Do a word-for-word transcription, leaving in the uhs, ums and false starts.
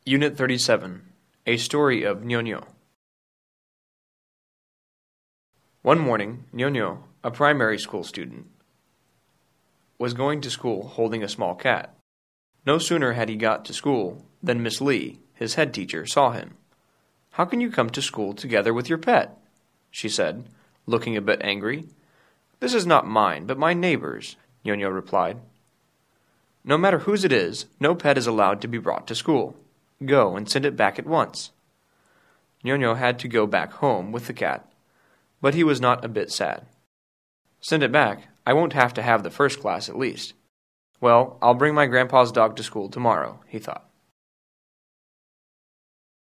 Unit thirty-seven, A Story of Nyo-Nyo. One morning, Nyo-Nyo, a primary school student, was going to school holding a small cat. No sooner had he got to school than Miss Lee, his head teacher, saw him. "How can you come to school together with your pet?" she said, looking a bit angry. "This is not mine, but my neighbor's," Nyo-Nyo replied. "No matter whose it is, no pet is allowed to be brought to school. Go and send it back at once." Nyo-Nyo had to go back home with the cat, but he was not a bit sad. "Send it back. I won't have to have the first class at least. Well, I'll bring my grandpa's dog to school tomorrow," he thought.